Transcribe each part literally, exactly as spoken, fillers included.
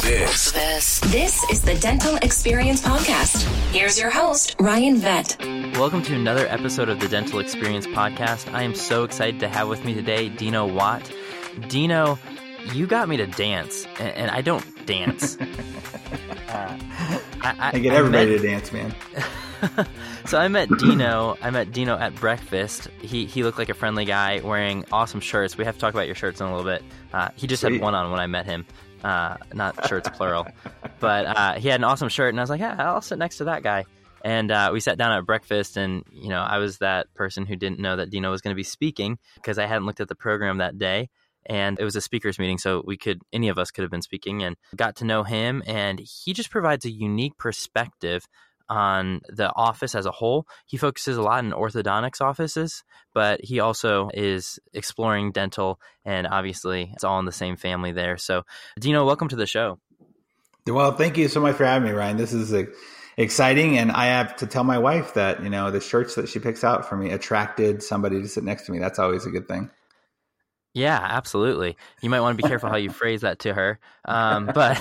This. This. This is the Dental Experience Podcast. Here's your host, Ryan Vett. Welcome to another episode of the Dental Experience Podcast. I am so excited to have with me today Dino Watt. Dino, you got me to dance, and, and I don't dance. uh, I, I, I get everybody I met, to dance, man. So I met Dino. I met Dino at breakfast. He he looked like a friendly guy wearing awesome shirts. We have to talk about your shirts in a little bit. Uh, he just Sweet. had one on when I met him. Uh, not shirts, plural. But uh, he had an awesome shirt, and I was like, yeah, I'll sit next to that guy. And uh, we sat down at breakfast, and, you know, I was that person who didn't know that Dino was going to be speaking because I hadn't looked at the program that day. And it was a speakers meeting, so we could, any of us could have been speaking, and got to know him. And he just provides a unique perspective on the office as a whole. He focuses a lot in orthodontics offices, but he also is exploring dental, and obviously it's all in the same family there. So, Dino, welcome to the show. Well, thank you so much for having me, Ryan. This is a exciting, and I have to tell my wife that, you know, the shirts that she picks out for me attracted somebody to sit next to me. That's always a good thing. Yeah, absolutely. You might want to be careful how you phrase that to her. Um, but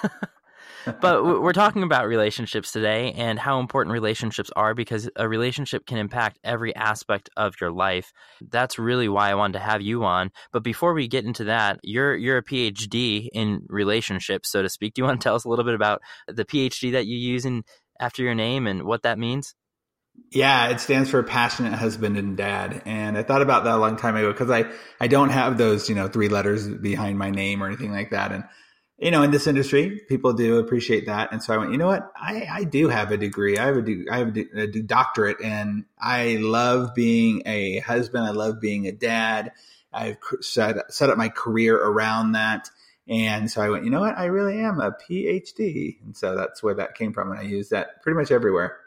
but we're talking about relationships today and how important relationships are, because a relationship can impact every aspect of your life. That's really why I wanted to have you on. But before we get into that, you're you're a P H D in relationships, so to speak. Do you want to tell us a little bit about the P H D that you use in after your name and what that means? Yeah, it stands for passionate husband and dad. And I thought about that a long time ago because I, I don't have those, you know, three letters behind my name or anything like that. And, you know, in this industry, people do appreciate that. And so I went, you know what? I, I do have a degree. I have a, do, I have a, a doctorate, and I love being a husband. I love being a dad. I've set, set up my career around that. And so I went, you know what? I really am a P H D. And so that's where that came from. And I use that pretty much everywhere.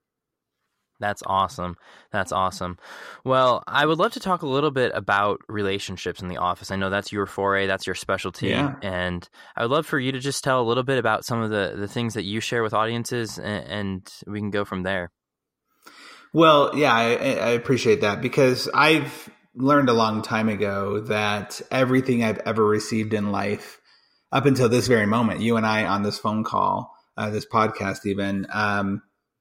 That's awesome. That's awesome. Well, I would love to talk a little bit about relationships in the office. I know that's your foray, that's your specialty. Yeah. And I would love for you to just tell a little bit about some of the, the things that you share with audiences, and, and we can go from there. Well, yeah, I, I appreciate that, because I've learned a long time ago that everything I've ever received in life up until this very moment, you and I on this phone call, uh, this podcast even, um,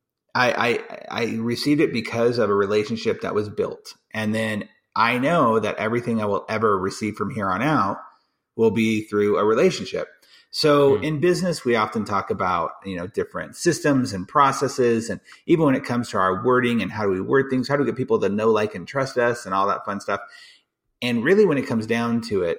I, I, I received it because of a relationship that was built. And then I know that everything I will ever receive from here on out will be through a relationship. So mm. in business, we often talk about, you know, different systems and processes. And even when it comes to our wording and how do we word things, how do we get people to know, like, and trust us and all that fun stuff. And really, when it comes down to it,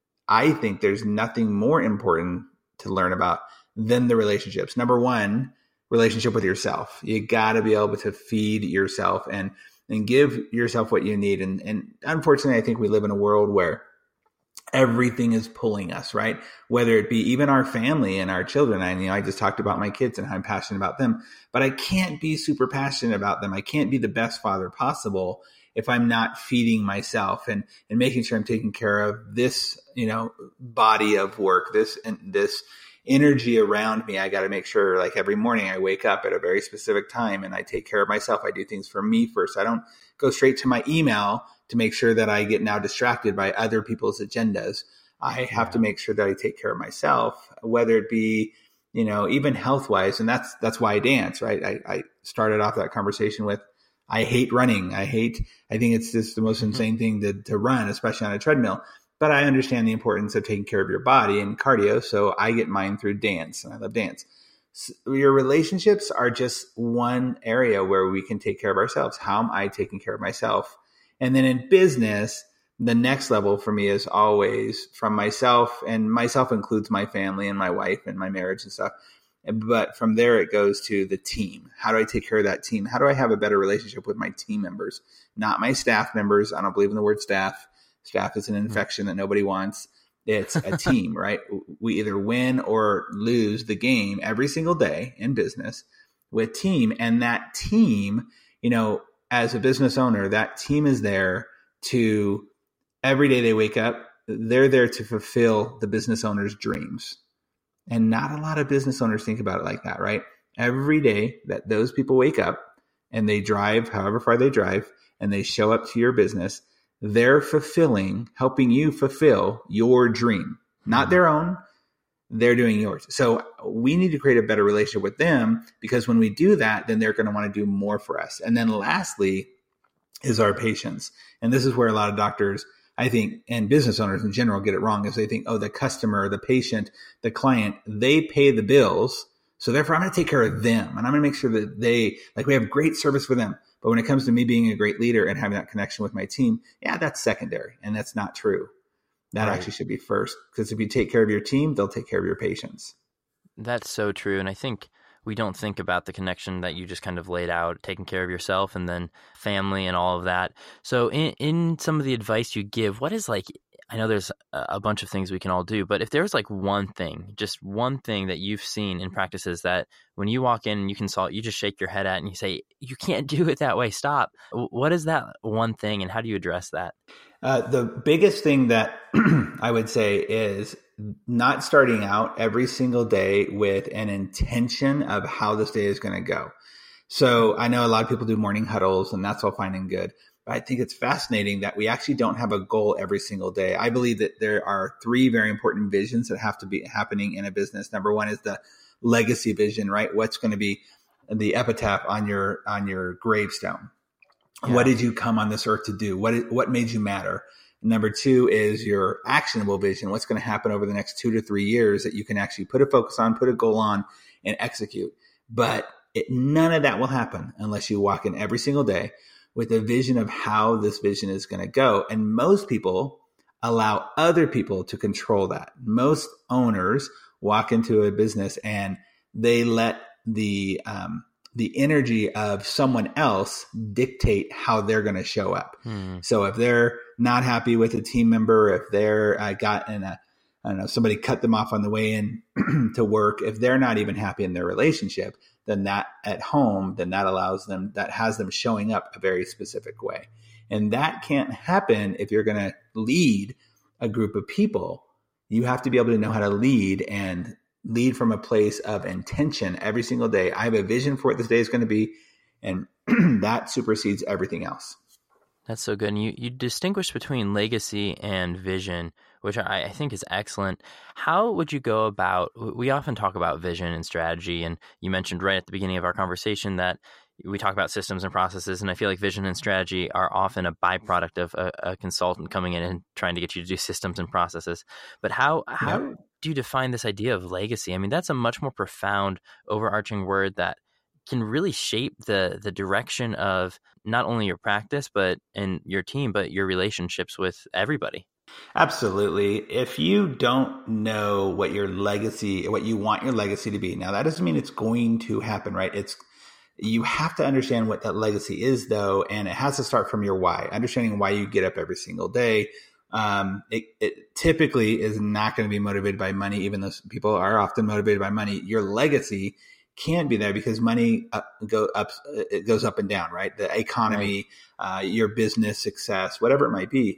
I think there's nothing more important to learn about than the relationships. Number one, relationship with yourself. You got to be able to feed yourself and and give yourself what you need. And, and unfortunately, I think we live in a world where everything is pulling us, right? Whether it be even our family and our children. I, you know, I just talked about my kids and how I'm passionate about them, but I can't be super passionate about them. I can't be the best father possible if I'm not feeding myself and, and making sure I'm taking care of this, you know, body of work, this and this energy around me. I got to make sure, like, every morning I wake up at a very specific time and I take care of myself. I do things for me first. I don't go straight to my email to make sure that I get now distracted by other people's agendas. I have to make sure that I take care of myself, whether it be, you know, even health wise. And that's, that's why I dance, right? I, I started off that conversation with, I hate running. I hate, I think it's just the most insane thing to, to run, especially on a treadmill. But I understand the importance of taking care of your body and cardio, so I get mine through dance, and I love dance. So your relationships are just one area where we can take care of ourselves. How am I taking care of myself? And then in business, the next level for me is always from myself, and myself includes my family and my wife and my marriage and stuff. But from there, it goes to the team. How do I take care of that team? How do I have a better relationship with my team members? Not my staff members. I don't believe in the word staff. Staff is an infection that nobody wants. It's a team, right? We either win or lose the game every single day in business with team. And that team, you know, as a business owner, that team is there to, every day they wake up, they're there to fulfill the business owner's dreams. And not a lot of business owners think about it like that, right? Every day that those people wake up and they drive however far they drive and they show up to your business, they're fulfilling, helping you fulfill your dream, not their own, they're doing yours. So we need to create a better relationship with them, because when we do that, then they're going to want to do more for us. And then lastly is our patients. And this is where a lot of doctors, I think, and business owners in general get it wrong, is they think, oh, the customer, the patient, the client, they pay the bills. So therefore I'm going to take care of them, and I'm going to make sure that they, like, we have great service for them. But when it comes to me being a great leader and having that connection with my team, yeah, that's secondary. And that's not true. That right. actually should be first, because if you take care of your team, they'll take care of your patients. That's so true. And I think we don't think about the connection that you just kind of laid out, taking care of yourself and then family and all of that. So in, in some of the advice you give, what is like, I know there's a bunch of things we can all do, but if there was like one thing, just one thing that you've seen in practices that when you walk in and you consult, you just shake your head at and you say, you can't do it that way, stop. What is that one thing and how do you address that? Uh, the biggest thing that I would say is not starting out every single day with an intention of how this day is going to go. So I know a lot of people do morning huddles, and that's all fine and good. But I think it's fascinating that we actually don't have a goal every single day. I believe that there are three very important visions that have to be happening in a business. Number one is the legacy vision, right? What's going to be the epitaph on your on your gravestone? Yeah. What did you come on this earth to do? What what made you matter? Number two is your actionable vision. What's going to happen over the next two to three years that you can actually put a focus on, put a goal on, and execute. But it, none of that will happen unless you walk in every single day with a vision of how this vision is going to go. And most people allow other people to control that. Most owners walk into a business and they let the um, the energy of someone else dictate how they're going to show up. Hmm. So if they're not happy with a team member, if they're uh, got in a, I don't know, somebody cut them off on the way in to work, if they're not even happy in their relationship, then that at home, then that allows them, that has them showing up a very specific way. And that can't happen if you're going to lead a group of people. You have to be able to know how to lead and lead from a place of intention every single day. I have a vision for what this day is going to be, and that supersedes everything else. That's so good. And you, you distinguish between legacy and vision, which I, I think is excellent. How would you go about, we often talk about vision and strategy, and you mentioned right at the beginning of our conversation that we talk about systems and processes, and I feel like vision and strategy are often a byproduct of a, a consultant coming in and trying to get you to do systems and processes. But how how yeah. do you define this idea of legacy? I mean, that's a much more profound, overarching word that can really shape the the direction of not only your practice, but and your team, but your relationships with everybody. Absolutely. If you don't know what your legacy, what you want your legacy to be, now that doesn't mean it's going to happen, right? It's you have to understand what that legacy is, though, and it has to start from your why. Understanding why you get up every single day. Um, it, it typically is not going to be motivated by money, even though people are often motivated by money. Your legacy can be there because money up, go up, it goes up and down, right? The economy, right. uh, your business success, whatever it might be.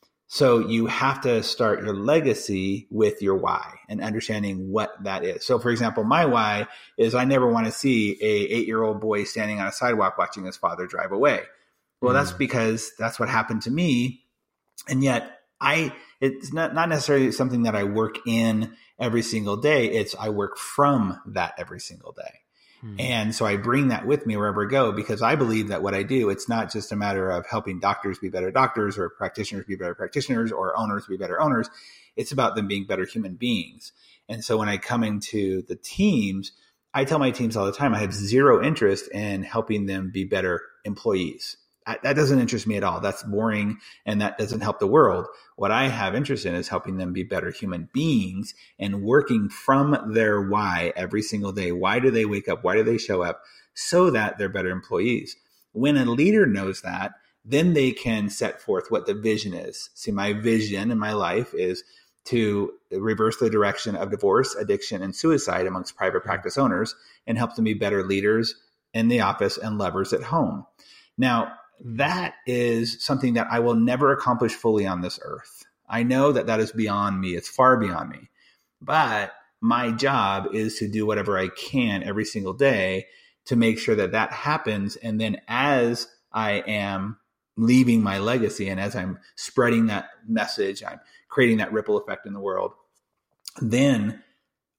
So you have to start your legacy with your why and understanding what that is. So for example, my why is I never want to see a eight-year-old boy standing on a sidewalk watching his father drive away. Well, mm. that's because that's what happened to me. And yet I, it's not, not necessarily something that I work in every single day. It's I work from that every single day. Hmm. And so I bring that with me wherever I go, because I believe that what I do, it's not just a matter of helping doctors be better doctors or practitioners be better practitioners or owners be better owners. It's about them being better human beings. And so when I come into the teams, I tell my teams all the time, I have zero interest in helping them be better employees. That doesn't interest me at all. That's boring and that doesn't help the world. What I have interest in is helping them be better human beings and working from their why every single day. Why do they wake up? Why do they show up? So that they're better employees. When a leader knows that, then they can set forth what the vision is. See, my vision in my life is to reverse the direction of divorce, addiction, and suicide amongst private practice owners and help them be better leaders in the office and lovers at home. Now, that is something that I will never accomplish fully on this earth. I know that that is beyond me. It's far beyond me. But my job is to do whatever I can every single day to make sure that that happens. And then as I am leaving my legacy and as I'm spreading that message, I'm creating that ripple effect in the world, then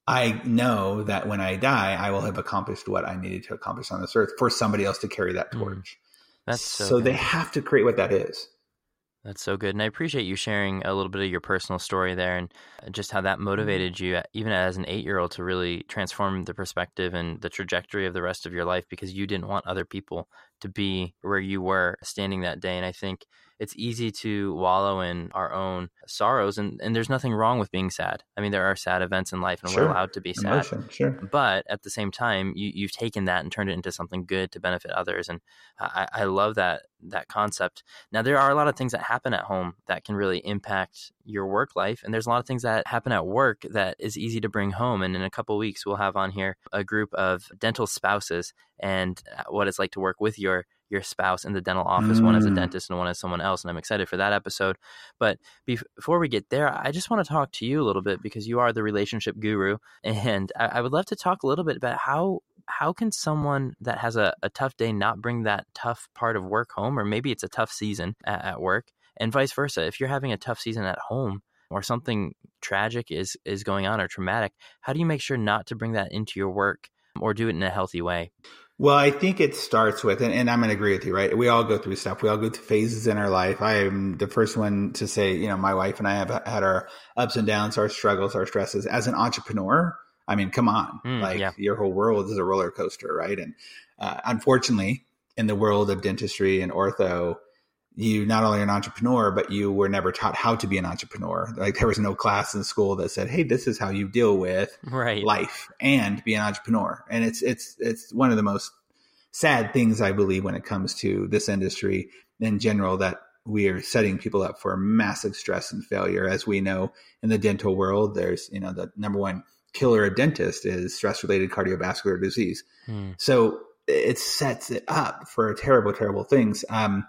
I know that when I die, I will have accomplished what I needed to accomplish on this earth for somebody else to carry that torch. Mm, that's so, so they have to create what that is. That's so good. And I appreciate you sharing a little bit of your personal story there and just how that motivated you, even as an eight-year-old, to really transform the perspective and the trajectory of the rest of your life, because you didn't want other people to be where you were standing that day. And I think it's easy to wallow in our own sorrows, and, and there's nothing wrong with being sad. I mean, there are sad events in life, and sure. we're allowed to be sad. Emotion, sure. But at the same time, you, you've taken that and turned it into something good to benefit others. And I, I love that that concept. Now, there are a lot of things that happen at home that can really impact your work life. And there's a lot of things that happen at work that is easy to bring home. And in a couple of weeks, we'll have on here a group of dental spouses and what it's like to work with your your spouse in the dental office, mm. one as a dentist and one as someone else. And I'm excited for that episode. But before we get there, I just want to talk to you a little bit, because you are the relationship guru. And I, I would love to talk a little bit about how how can someone that has a, a tough day not bring that tough part of work home, or maybe it's a tough season at, at work, and vice versa. If you're having a tough season at home, or something tragic is, is going on or traumatic, how do you make sure not to bring that into your work or do it in a healthy way? Well, I think it starts with, and, and I'm going to agree with you, right? We all go through stuff. We all go through phases in our life. I am the first one to say, you know, my wife and I have had our ups and downs, our struggles, our stresses. As an entrepreneur, I mean, come on, mm, like yeah. your whole world is a roller coaster, right? And uh, unfortunately, in the world of dentistry and ortho, you not only are an entrepreneur, but you were never taught how to be an entrepreneur. Like there was no class in school that said, hey, this is how you deal with right. life and be an entrepreneur. And it's, it's, it's one of the most sad things, I believe, when it comes to this industry in general, that we are setting people up for massive stress and failure. As we know, in the dental world, there's, you know, the number one killer of dentists is stress-related cardiovascular disease. Hmm. So it sets it up for terrible, terrible things. Um,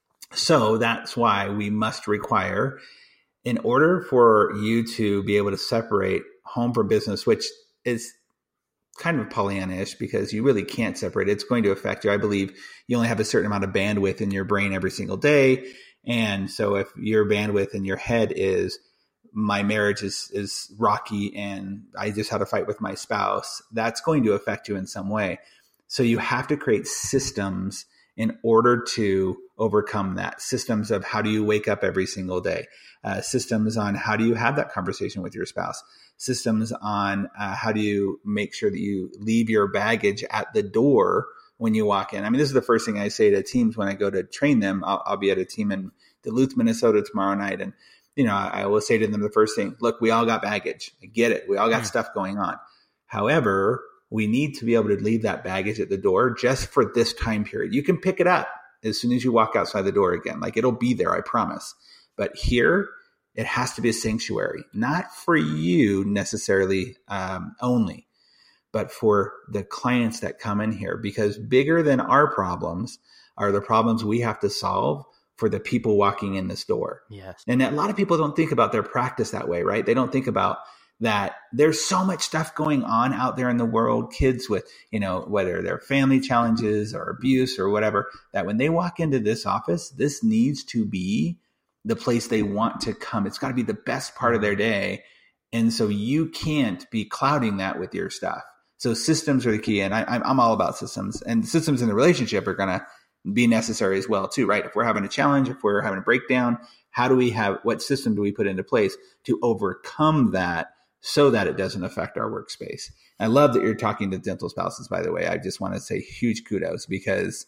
So that's why we must require, in order for you to be able to separate home from business, which is kind of Pollyanna-ish because you really can't separate it. It's going to affect you. I believe you only have a certain amount of bandwidth in your brain every single day. And so if your bandwidth in your head is, my marriage is, is rocky and I just had a fight with my spouse, that's going to affect you in some way. So you have to create systems in order to overcome that. Systems of how do you wake up every single day? Uh, systems on how do you have that conversation with your spouse? Systems on uh, how do you make sure that you leave your baggage at the door when you walk in? I mean, this is the first thing I say to teams when I go to train them. I'll, I'll be at a team in Duluth, Minnesota tomorrow night. And, you know, I, I will say to them the first thing, look, we all got baggage. I get it. We all got mm. stuff going on. However, we need to be able to leave that baggage at the door just for this time period. You can pick it up as soon as you walk outside the door again. Like it'll be there, I promise. But here, it has to be a sanctuary, not for you necessarily um, only, but for the clients that come in here. Because bigger than our problems are the problems we have to solve for the people walking in this door. Yes. And a lot of people don't think about their practice that way, right? They don't think about that there's so much stuff going on out there in the world, kids with, you know, whether they're family challenges or abuse or whatever, that when they walk into this office, this needs to be the place they want to come. It's got to be the best part of their day. And so you can't be clouding that with your stuff. So systems are the key. And I, I'm all about systems, and systems in the relationship are going to be necessary as well too, right? If we're having a challenge, if we're having a breakdown, how do we have, what system do we put into place to overcome that so that it doesn't affect our workspace? I love that you're talking to dental spouses, by the way. I just want to say huge kudos, because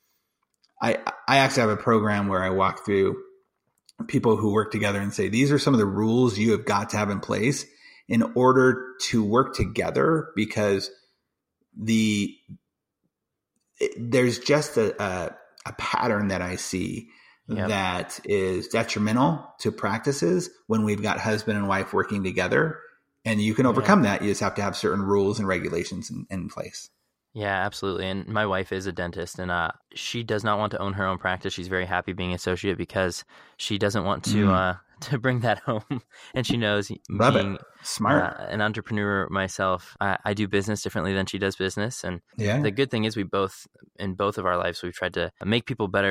I, I actually have a program where I walk through people who work together and say, these are some of the rules you have got to have in place in order to work together, because the it, there's just a, a, a pattern that I see yep. that is detrimental to practices when we've got husband and wife working together. And you can overcome yeah. that. You just have to have certain rules and regulations in, in place. Yeah, absolutely. And my wife is a dentist, and uh, she does not want to own her own practice. She's very happy being an associate because she doesn't want to mm. uh, to bring that home. And she knows Love being it. Smart. Uh, an entrepreneur myself, I, I do business differently than she does business. And yeah. the good thing is we both, in both of our lives, we've tried to make people better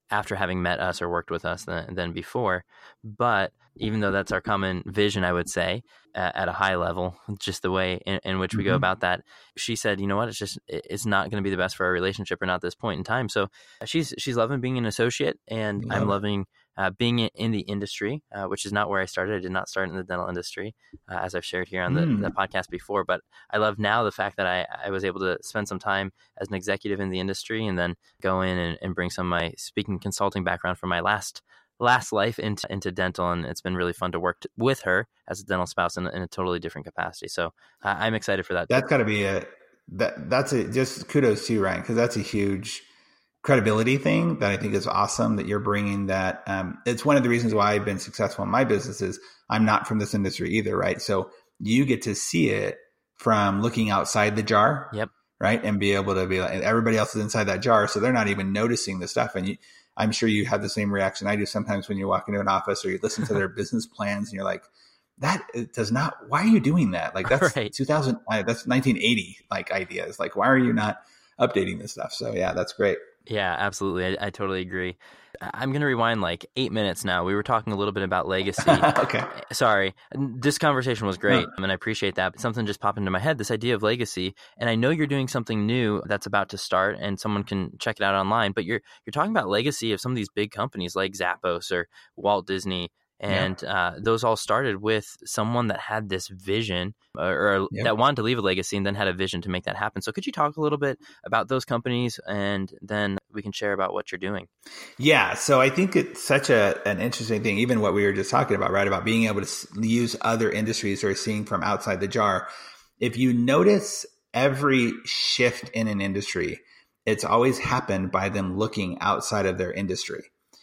after having met us or worked with us than, than before. But even though that's our common vision, I would say uh, at a high level, just the way in, in which we mm-hmm. go about that, she said, you know what, it's just, it's not going to be the best for our relationship or not this point in time. So she's, she's loving being an associate, and Love I'm it. loving uh, being in the industry, uh, which is not where I started. I did not start in the dental industry, uh, as I've shared here on the, mm. the podcast before, but I love now the fact that I, I was able to spend some time as an executive in the industry and then go in and, and bring some of my speaking consulting background from my last last life into into dental, and it's been really fun to work t- with her as a dental spouse in, in a totally different capacity. So uh, I'm excited for that. That's got to be a that that's a just kudos to you, Ryan, because that's a huge credibility thing that I think is awesome that you're bringing. That um, it's one of the reasons why I've been successful in my business is I'm not from this industry either, right? So you get to see it from looking outside the jar, yep, right, and be able to be like, everybody else is inside that jar, so they're not even noticing the stuff, and you. I'm sure you have the same reaction I do sometimes when you walk into an office or you listen to their business plans and you're like, that does not, why are you doing that? Like that's right. two thousand, that's nineteen eighty like ideas. Like, why are you not updating this stuff? So yeah, that's great. Yeah, absolutely. I, I totally agree. I'm going to rewind like eight minutes now. We were talking a little bit about legacy. Okay. Sorry. This conversation was great, and I appreciate that. But something just popped into my head, this idea of legacy. And I know you're doing something new that's about to start, and someone can check it out online. But you're you're talking about legacy of some of these big companies like Zappos or Walt Disney. And yeah. uh, those all started with someone that had this vision or, or yep. that wanted to leave a legacy and then had a vision to make that happen. So could you talk a little bit about those companies, and then we can share about what you're doing? Yeah. So I think it's such a an interesting thing, even what we were just talking about, right? About being able to use other industries or seeing from outside the jar. If you notice every shift in an industry, it's always happened by them looking outside of their industry.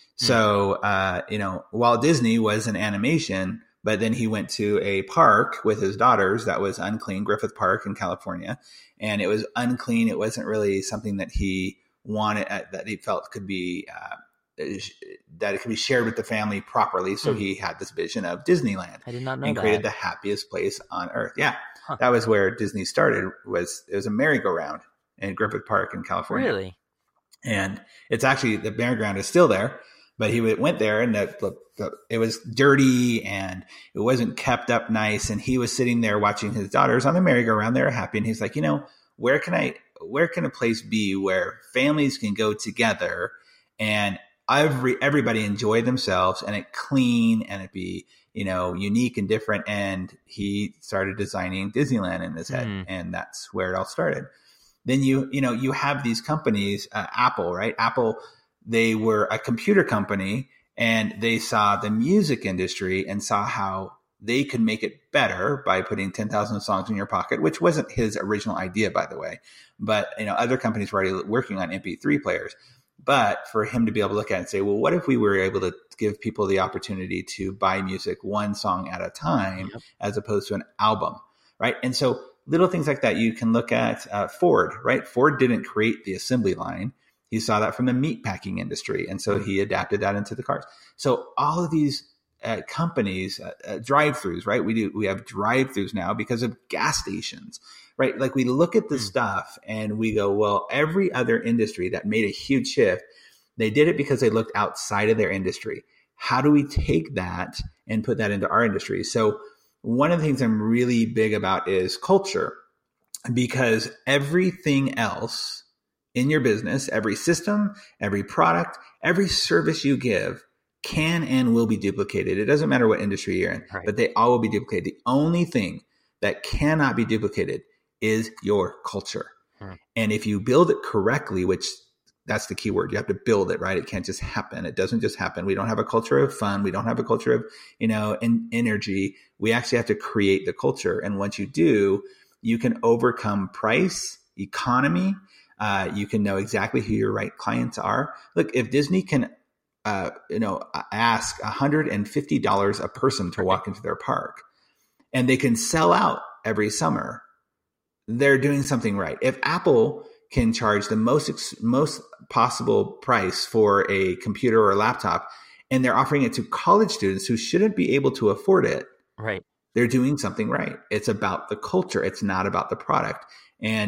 So, uh, you know, Walt Disney was an animation, but then he went to a park with his daughters that was unclean, Griffith Park in California. And it was unclean. It wasn't really something that he wanted, uh, that he felt could be, uh, that it could be shared with the family properly. So mm. he had this vision of Disneyland. I did not know and that. created the happiest place on earth. Yeah. Huh. That was where Disney started, was it was a merry-go-round in Griffith Park in California. Really? And it's actually, the merry-go-round is still there. But he went there, and the, the, the, it was dirty and it wasn't kept up nice. And he was sitting there watching his daughters on the merry-go-round. They were happy. And he's like, you know, where can I, where can a place be where families can go together and every, everybody enjoy themselves and it clean and it be, you know, unique and different. And he started designing Disneyland in his head. Mm. And that's where it all started. Then you, you know, you have these companies, uh, Apple, right? Apple, they were a computer company, and they saw the music industry and saw how they could make it better by putting ten thousand songs in your pocket, which wasn't his original idea, by the way. But, you know, other companies were already working on M P three players. But for him to be able to look at it and say, well, what if we were able to give people the opportunity to buy music one song at a time, yep. as opposed to an album, right? And so little things like that, you can look at uh, Ford, right? Ford didn't create the assembly line. He saw that from the meatpacking industry, and so he adapted that into the cars. So all of these uh, companies, uh, uh, drive-throughs, right? We do we have drive-throughs now because of gas stations, right? Like we look at the stuff and we go, well, every other industry that made a huge shift, they did it because they looked outside of their industry. How do we take that and put that into our industry? So one of the things I'm really big about is culture, because everything else in your business, every system, every product, every service you give can and will be duplicated. It doesn't matter what industry you're in, right. but they all will be duplicated. The only thing that cannot be duplicated is your culture. Hmm. And if you build it correctly, which that's the key word, you have to build it, right? It can't just happen. It doesn't just happen. We don't have a culture of fun. We don't have a culture of, you know, in, energy. We actually have to create the culture. And once you do, you can overcome price, economy. Uh, you can know exactly who your right clients are. Look, if Disney can, uh, you know, ask one hundred fifty dollars a person to walk into their park, and they can sell out every summer, they're doing something right. If Apple can charge the most most possible price for a computer or a laptop, and they're offering it to college students who shouldn't be able to afford it, right? They're doing something right. It's about the culture. It's not about the product. And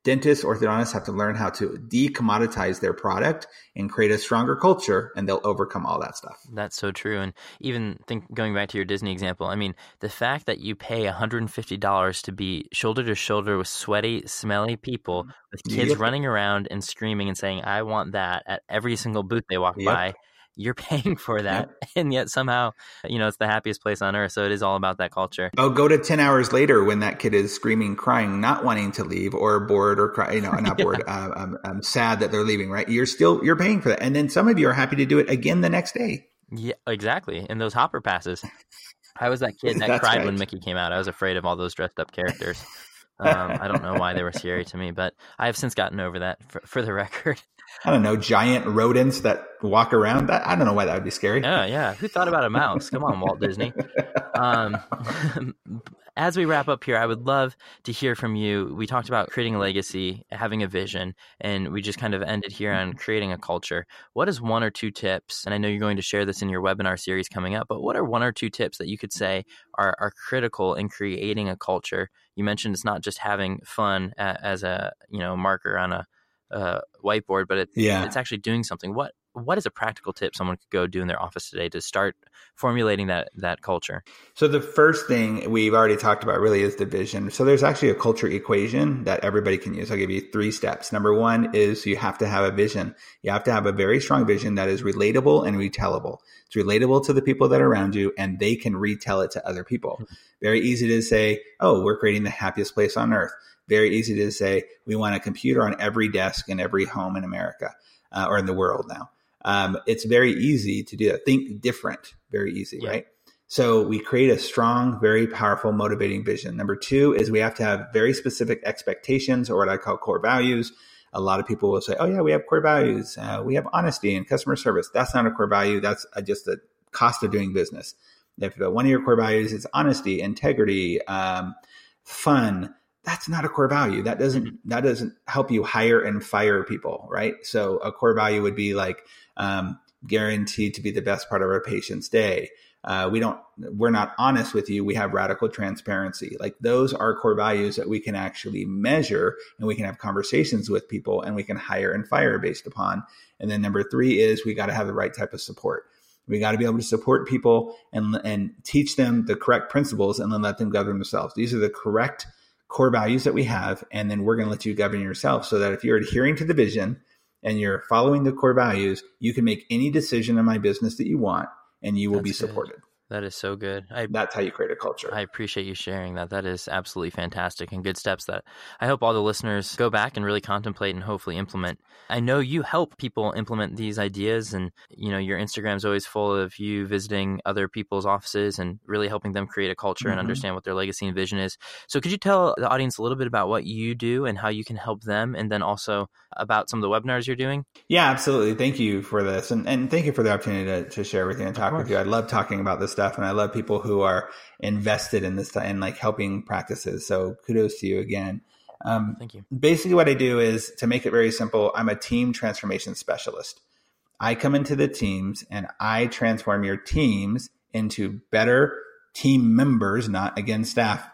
Dentists, orthodontists have to learn how to decommoditize their product and create a stronger culture, and they'll overcome all that stuff. That's so true. And even think going back to your Disney example, I mean, the fact that you pay one hundred fifty dollars to be shoulder to shoulder with sweaty, smelly people, with kids Yep. running around and screaming and saying, I want that at every single booth they walk Yep. by, you're paying for that. Yep. And yet somehow, you know, it's the happiest place on earth. So it is all about that culture. Oh, go to ten hours later when that kid is screaming, crying, not wanting to leave, or bored, or cry, you know, not Yeah. bored, uh, I'm, I'm sad that they're leaving, right? You're still, you're paying for that. And then some of you are happy to do it again the next day. Yeah, exactly. And those hopper passes. I was that kid that That's cried right. when Mickey came out. I was afraid of all those dressed up characters. Um, I don't know why they were scary to me, but I have since gotten over that, for, for the record. I don't know, giant rodents that walk around. That I don't know why that would be scary. Yeah, yeah. Who thought about a mouse? Come on, Walt Disney. Um, as we wrap up here, I would love to hear from you. We talked about creating a legacy, having a vision, and we just kind of ended here on creating a culture. What is one or two tips, and I know you're going to share this in your webinar series coming up, but what are one or two tips that you could say are, are critical in creating a culture? You mentioned it's not just having fun a, as a you know marker on a uh, whiteboard, but it, Yeah. it's actually doing something. What what is a practical tip someone could go do in their office today to start formulating that that culture? So the first thing we've already talked about really is the vision. So there's actually a culture equation that everybody can use. I'll give you three steps. Number one is you have to have a vision. You have to have a very strong vision that is relatable and retellable. It's relatable to the people that are around you, and they can retell it to other people. Mm-hmm. Very easy to say, oh, we're creating the happiest place on earth. Very easy to say, we want a computer on every desk in every home in America uh, or in the world now. Um, it's very easy to do that. Think different, very easy, yeah. Right? So we create a strong, very powerful, motivating vision. Number two is we have to have very specific expectations, or what I call core values. A lot of people will say, oh yeah, we have core values. Uh, we have honesty and customer service. That's not a core value. That's uh, just the cost of doing business. If one of your core values is honesty, integrity, um, fun, that's not a core value. That doesn't, that doesn't help you hire and fire people, right? So a core value would be like, um, guaranteed to be the best part of our patient's day. Uh, we don't, we're not honest with you. We have radical transparency. Like those are core values that we can actually measure, and we can have conversations with people, and we can hire and fire based upon. And then number three is we got to have the right type of support. We got to be able to support people and, and teach them the correct principles, and then let them govern themselves. These are the correct core values that we have. And then we're going to let you govern yourself, so that if you're adhering to the vision and you're following the core values, you can make any decision in my business that you want, and you will That's be good. supported. That is so good. I, That's how you create a culture. I appreciate you sharing that. That is absolutely fantastic and good steps that I hope all the listeners go back and really contemplate and hopefully implement. I know you help people implement these ideas, and you know your Instagram is always full of you visiting other people's offices and really helping them create a culture mm-hmm. and understand what their legacy and vision is. So could you tell the audience a little bit about what you do and how you can help them, and then also about some of the webinars you're doing? Yeah, absolutely. Thank you for this. And, and thank you for the opportunity to, to share with you and talk with you. I love talking about this stuff, and I love people who are invested in this and like helping practices. So kudos to you again. Um, Thank you. Basically what I do is, to make it very simple, I'm a team transformation specialist. I come into the teams and I transform your teams into better team members, not again, staff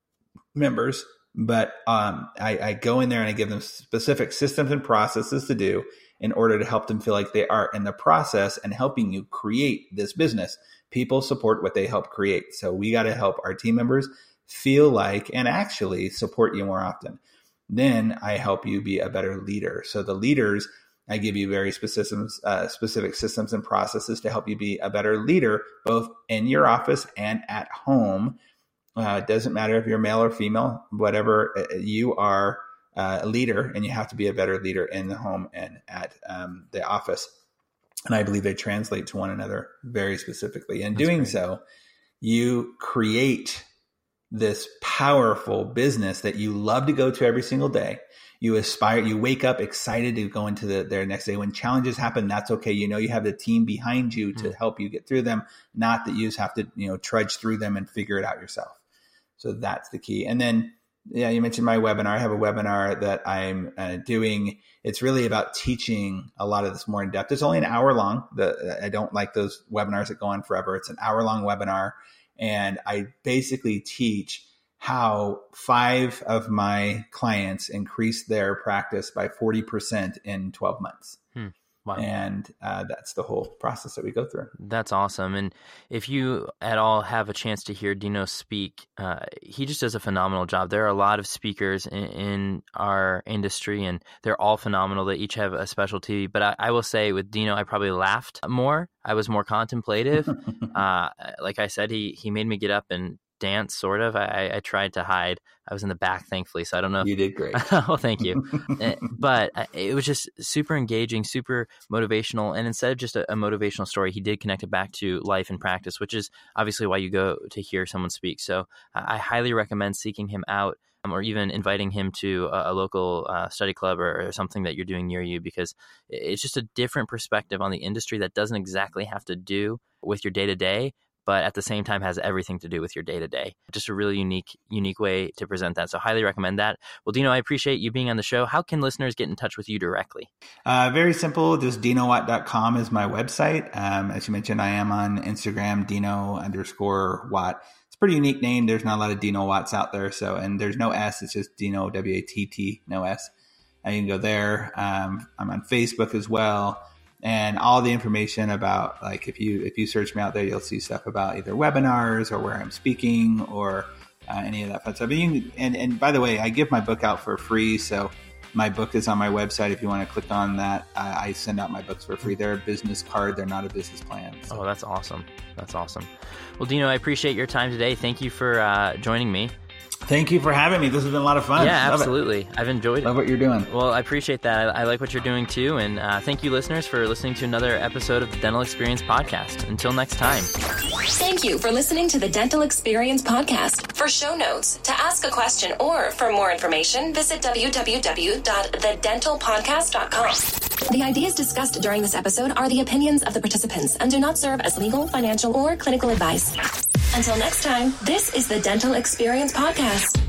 members. But um, I, I go in there and I give them specific systems and processes to do in order to help them feel like they are in the process and helping you create this business. People support what they help create. So we got to help our team members feel like and actually support you more often. Then I help you be a better leader. So the leaders, I give you very specific, uh, specific systems and processes to help you be a better leader, both in your office and at home. Uh, it doesn't matter if you're male or female, whatever, you are uh, a leader, and you have to be a better leader in the home and at um, the office. And I believe they translate to one another very specifically. In doing so, you create this powerful business that you love to go to every single day. You aspire, you wake up excited to go into the, their next day. When challenges happen, that's okay. You know, you have the team behind you to help you get through them, not that you just have to, you know, trudge through them and figure it out yourself. So that's the key. And then, yeah, you mentioned my webinar. I have a webinar that I'm uh, doing. It's really about teaching a lot of this more in depth. It's only an hour long. The, I don't like those webinars that go on forever. It's an hour long webinar. And I basically teach how five of my clients increased their practice by forty percent in twelve months. Hmm. Wow. And uh, that's the whole process that we go through. That's awesome. And if you at all have a chance to hear Dino speak, uh, he just does a phenomenal job. There are a lot of speakers in, in our industry, and they're all phenomenal. They each have a specialty. But I, I will say with Dino, I probably laughed more. I was more contemplative. uh, like I said, he he made me get up and dance, sort of. I, I tried to hide. I was in the back, thankfully, so I don't know. If, you did great. Well, thank you. But it was just super engaging, super motivational. And instead of just a, a motivational story, he did connect it back to life and practice, which is obviously why you go to hear someone speak. So I highly recommend seeking him out, um, or even inviting him to a, a local uh, study club or, or something that you're doing near you, because it's just a different perspective on the industry that doesn't exactly have to do with your day-to-day, but at the same time has everything to do with your day-to-day. Just a really unique, unique way to present that. So highly recommend that. Well, Dino, I appreciate you being on the show. How can listeners get in touch with you directly? Uh, very simple. Just dino watt dot com is my website. Um, as you mentioned, I am on Instagram, Dino underscore Watt. It's a pretty unique name. There's not a lot of Dino Watts out there. So, and there's no S. It's just Dino, W A T T, no S. And you can go there. Um, I'm on Facebook as well. And all the information about, like, if you if you search me out there, you'll see stuff about either webinars or where I'm speaking or uh, any of that fun stuff. And, you can, and and by the way, I give my book out for free. So my book is on my website. If you want to click on that, I, I send out my books for free. They're a business card. They're not a business plan. So. Oh, that's awesome. That's awesome. Well, Dino, I appreciate your time today. Thank you for uh, joining me. Thank you for having me. This has been a lot of fun. Yeah, Love absolutely. It. I've enjoyed it. Love what you're doing. Well, I appreciate that. I, I like what you're doing too. And uh, thank you, listeners, for listening to another episode of the Dental Experience Podcast. Until next time. Thank you for listening to the Dental Experience Podcast. For show notes, to ask a question, or for more information, visit w w w dot the dental podcast dot com. The ideas discussed during this episode are the opinions of the participants and do not serve as legal, financial, or clinical advice. Until next time, this is the Dental Experience Podcast.